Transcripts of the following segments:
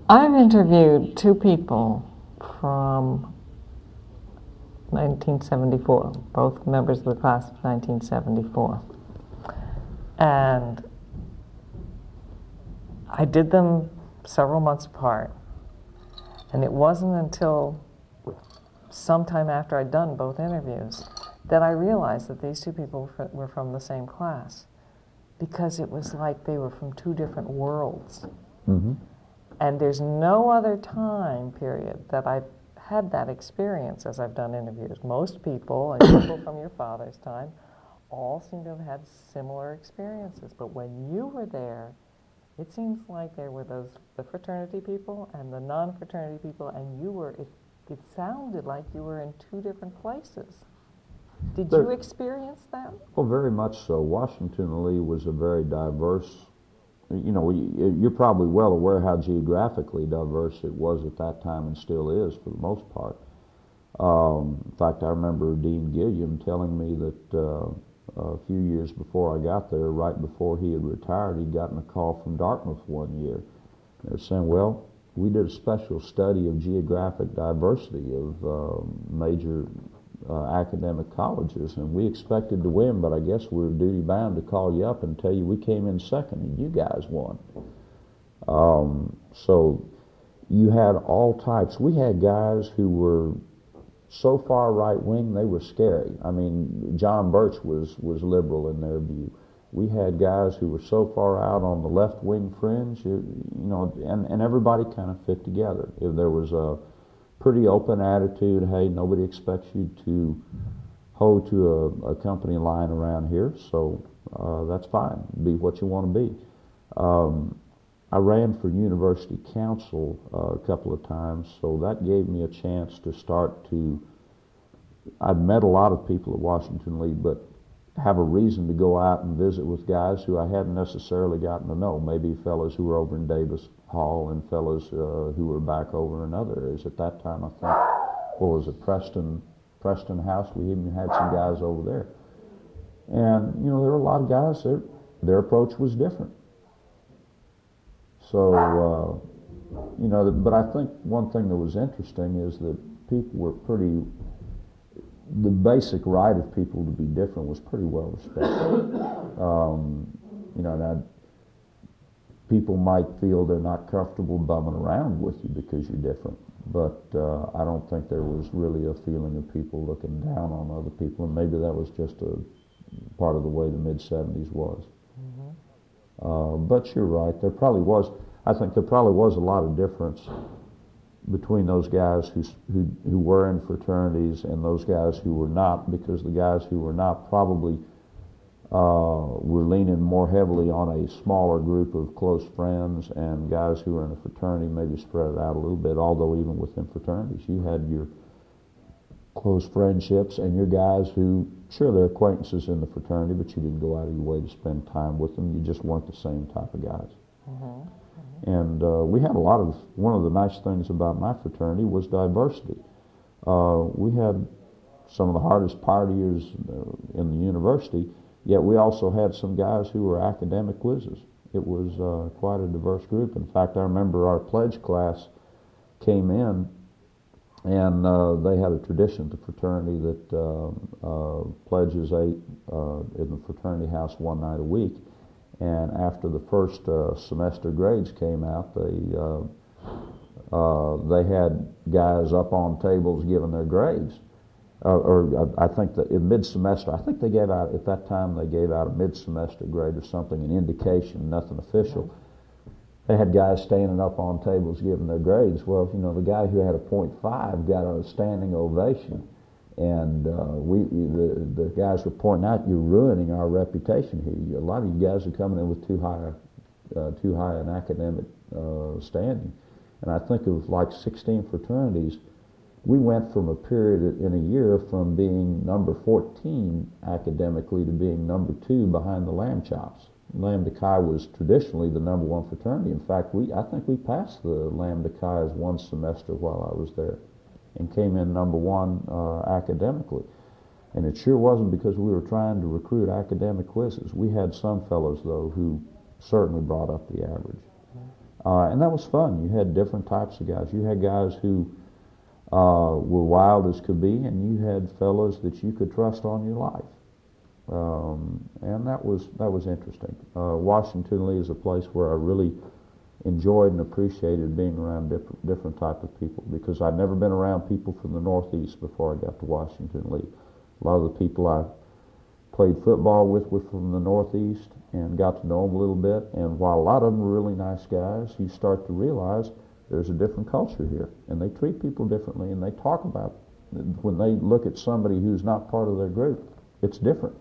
I've interviewed two people from 1974, both members of the class of 1974. And I did them several months apart. And it wasn't until sometime after I'd done both interviews that I realized that these two people were from the same class, because it was like they were from two different worlds. Mm-hmm. And there's no other time period that I've had that experience as I've done interviews. Most people, and people from your father's time, all seem to have had similar experiences. But when you were there, it seems like there were the fraternity people and the non-fraternity people, and you were, it sounded like you were in two different places. Did you experience that? Well, very much so. Washington Lee was a very diverse, you're probably well aware how geographically diverse it was at that time and still is for the most part. In fact, I remember Dean Gilliam telling me that a few years before I got there, right before he had retired, he'd gotten a call from Dartmouth one year. They're saying, well, we did a special study of geographic diversity of major academic colleges, and we expected to win, but I guess we were duty bound to call you up and tell you we came in second and you guys won. So you had all types. We had guys who were so far right wing they were scary. I mean, John Birch was liberal in their view. We had guys who were so far out on the left wing fringe, and everybody kind of fit together. If there was a pretty open attitude, hey, nobody expects you to hold to a company line around here, so that's fine. Be what you want to be. I ran for university council a couple of times, so that gave me a chance to start to, I'd met a lot of people at Washington Lee, but have a reason to go out and visit with guys who I hadn't necessarily gotten to know. Maybe fellows who were over in Davis Hall and fellows who were back over in other areas. At that time, I think, what was it, Preston House? We even had some guys over there. And, there were a lot of guys, their approach was different. So, but I think one thing that was interesting is that people were the basic right of people to be different was pretty well respected. Now, people might feel they're not comfortable bumming around with you because you're different, but I don't think there was really a feeling of people looking down on other people, and maybe that was just a part of the way the mid-'70s was. But you're right, I think there probably was a lot of difference between those guys who were in fraternities and those guys who were not, because the guys who were not probably were leaning more heavily on a smaller group of close friends, and guys who were in a fraternity maybe spread it out a little bit, although even within fraternities you had your close friendships and your guys who, sure, they're acquaintances in the fraternity, but you didn't go out of your way to spend time with them. You just weren't the same type of guys. And we had one of the nice things about my fraternity was diversity. We had some of the hardest partiers in the university, yet we also had some guys who were academic whizzes. It was quite a diverse group. In fact, I remember our pledge class came in, and they had a tradition at the fraternity that pledges ate in the fraternity house one night a week. And after the first semester grades came out, they had guys up on tables giving their grades. I think that in mid-semester, I think they gave out, at that time, they gave out a mid-semester grade or something, an indication, nothing official. They had guys standing up on tables giving their grades. Well, the guy who had a .5 got a standing ovation. And the guys were pointing out, you're ruining our reputation here. A lot of you guys are coming in with too high an academic standing. And I think it was like 16 fraternities. We went from a period in a year from being number 14 academically to being number 2 behind the Lamb Chops. Lambda Chi was traditionally the number 1 fraternity. In fact, I think we passed the Lambda Chi's one semester while I was there, and came in number 1 academically. And it sure wasn't because we were trying to recruit academic quizzes. We had some fellows, though, who certainly brought up the average. And that was fun. You had different types of guys. You had guys who were wild as could be, and you had fellows that you could trust on your life. And that was interesting. Washington Lee is a place where I really enjoyed and appreciated being around different type of people, because I'd never been around people from the Northeast before I got to Washington Lee. A lot of the people I played football with were from the Northeast and got to know them a little bit. And while a lot of them were really nice guys, you start to realize there's a different culture here, and they treat people differently, and they talk about, when they look at somebody who's not part of their group, it's different.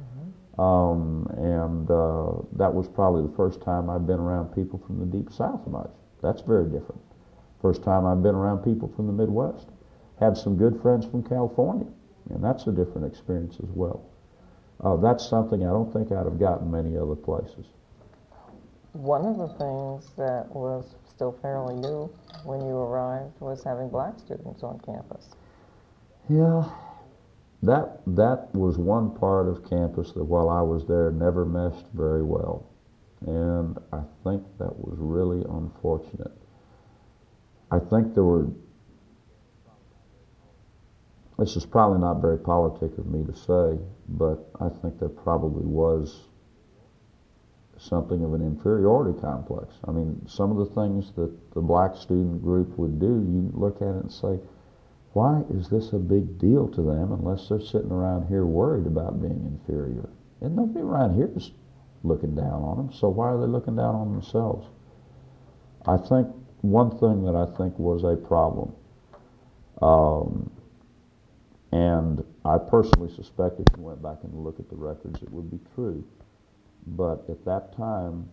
That was probably the first time I've been around people from the Deep South much. That's very different. First time I've been around people from the Midwest. Had some good friends from California, and that's a different experience as well. That's something I don't think I'd have gotten many other places. One of the things that was still fairly new when you arrived was having black students on campus. Yeah. That was one part of campus that while I was there never meshed very well. And I think that was really unfortunate. I think this is probably not very politic of me to say, but I think there probably was something of an inferiority complex. I mean, some of the things that the black student group would do, you look at it and say, why is this a big deal to them unless they're sitting around here worried about being inferior? And nobody around here is looking down on them, so why are they looking down on themselves? I think one thing that I think was a problem, and I personally suspect if you went back and look at the records, it would be true, but at that time,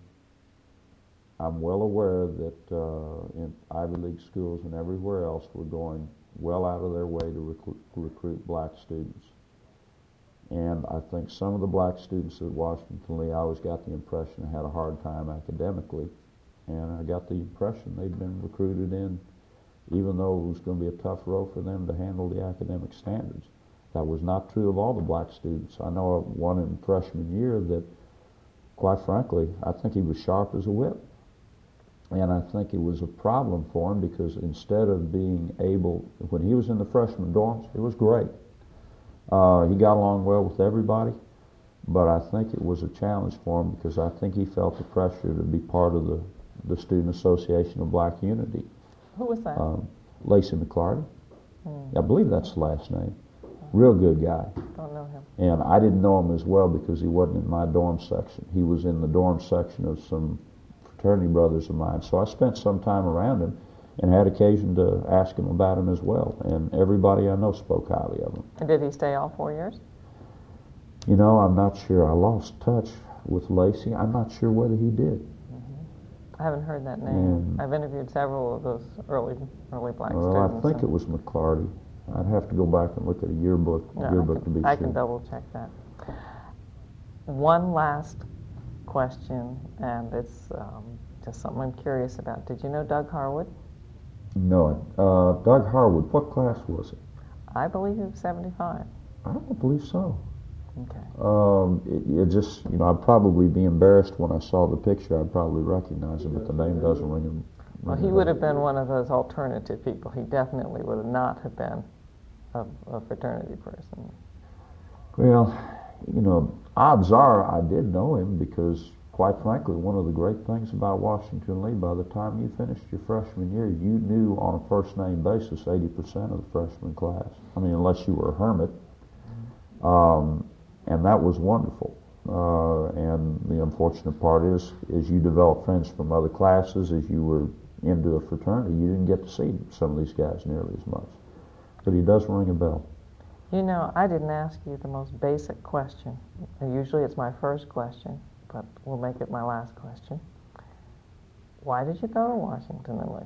I'm well aware that in Ivy League schools and everywhere else were going well out of their way to recruit black students. And I think some of the black students at Washington Lee, I always got the impression had a hard time academically. And I got the impression they'd been recruited in, even though it was going to be a tough row for them to handle the academic standards. That was not true of all the black students. I know of one in freshman year that, quite frankly, I think he was sharp as a whip. And I think it was a problem for him because instead of being able, when he was in the freshman dorms, it was great. He got along well with everybody, but I think it was a challenge for him because I think he felt the pressure to be part of the Student Association of Black Unity. Who was that? Lacey McClarty. I believe that's the last name. Real good guy. Don't know him. And I didn't know him as well because he wasn't in my dorm section. He was in the dorm section of some fraternity brothers of mine. So I spent some time around him and had occasion to ask him about him as well. And everybody I know spoke highly of him. And did he stay all 4 years? You know, I'm not sure. I lost touch with Lacey. I'm not sure whether he did. I haven't heard that name. I've interviewed several of those early black students. Well, I think it was McClarty. I'd have to go back and look at a yearbook to be sure. I can double check that. One last question, and it's just something I'm curious about. Did you know Doug Harwood? No. Doug Harwood, what class was it? I believe he was 75. I don't believe so. Okay. It just, you know, I'd probably be embarrassed when I saw the picture. I'd probably recognize him, but the name doesn't ring him. Well, he would have been one of those alternative people. He definitely would not have been a fraternity person. Well, you know, odds are I did know him because, quite frankly, one of the great things about Washington Lee, by the time you finished your freshman year, you knew on a first-name basis 80% of the freshman class. I mean, unless you were a hermit. And that was wonderful. And the unfortunate part is you develop friends from other classes as you were into a fraternity. You didn't get to see some of these guys nearly as much. But he does ring a bell. You know, I didn't ask you the most basic question. Usually it's my first question, but we'll make it my last question. Why did you go to Washington Lee?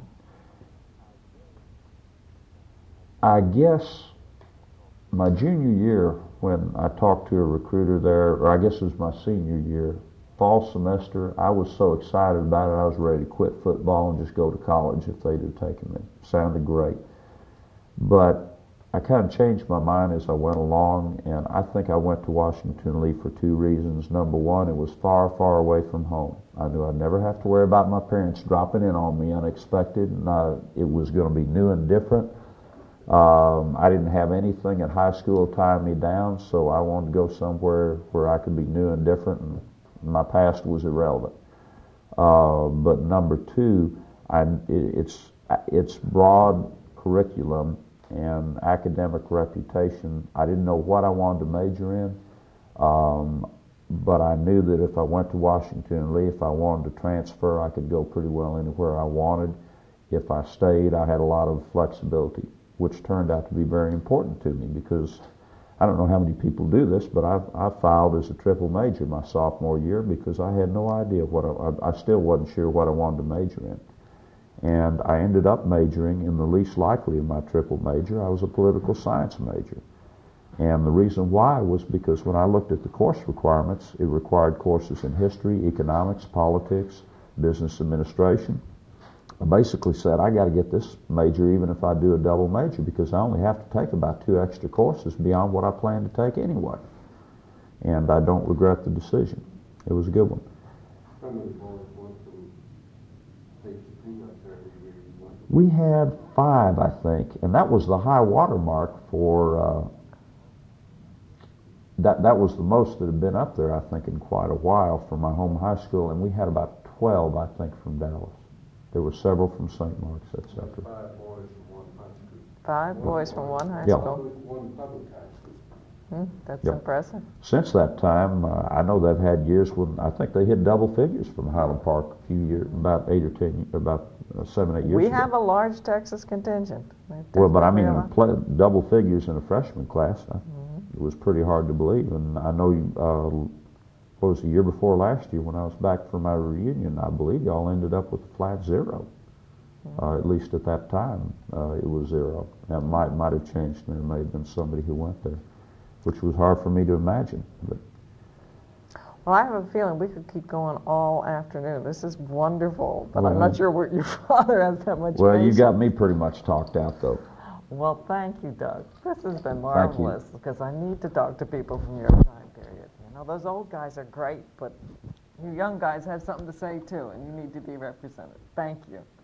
I guess my junior year, when I talked to a recruiter there, or I guess it was my senior year, fall semester, I was so excited about it, I was ready to quit football and just go to college if they'd have taken me. Sounded great. But I kind of changed my mind as I went along, and I think I went to Washington Lee for two reasons. Number one, it was far, far away from home. I knew I'd never have to worry about my parents dropping in on me unexpected, and it was going to be new and different. I didn't have anything at high school tying me down, so I wanted to go somewhere where I could be new and different, and my past was irrelevant. But number two, it's broad curriculum and academic reputation. I didn't know what I wanted to major in, but I knew that if I went to Washington Lee, if I wanted to transfer, I could go pretty well anywhere I wanted. If I stayed, I had a lot of flexibility, which turned out to be very important to me, because I don't know how many people do this, but I filed as a triple major my sophomore year because I had no idea what I still wasn't sure what I wanted to major in. And I ended up majoring in the least likely of my triple major. I was a political science major. And the reason why was because when I looked at the course requirements, it required courses in history, economics, politics, business administration. I basically said, I got to get this major even if I do a double major, because I only have to take about 2 extra courses beyond what I plan to take anyway. And I don't regret the decision. It was a good one. How many boys went from HCP up there? We had 5, I think, and that was the high water mark for, that was the most that had been up there, I think, in quite a while for my home high school, and we had about 12, I think, from Dallas. There were several from St. Mark's, etc. 5 boys from one high school. 5 boys from one high Yeah. school. One public high school. That's Yep. impressive. Since that time, I know they've had years when I think they hit double figures from Highland Park a few years, about 8 or 10, about 7, 8 years We ago. have a large Texas contingent. Well, but I Definitely mean, a lot. double figures in a freshman class, it was pretty hard to believe. And I know, what was the year before last year when I was back for my reunion, I believe y'all ended up with a flat 0. At least at that time, it was 0. That might have changed. There may have been somebody who went there, which was hard for me to imagine. But Well, I have a feeling we could keep going all afternoon. This is wonderful, but I'm Well, not sure what your father has that much well, you patience. got me pretty much talked out, though. Well, thank you, Doug. This has been Thank you. marvelous, because I need to talk to people from your time period. You know, those old guys are great, but you young guys have something to say too, and you need to be represented. Thank you.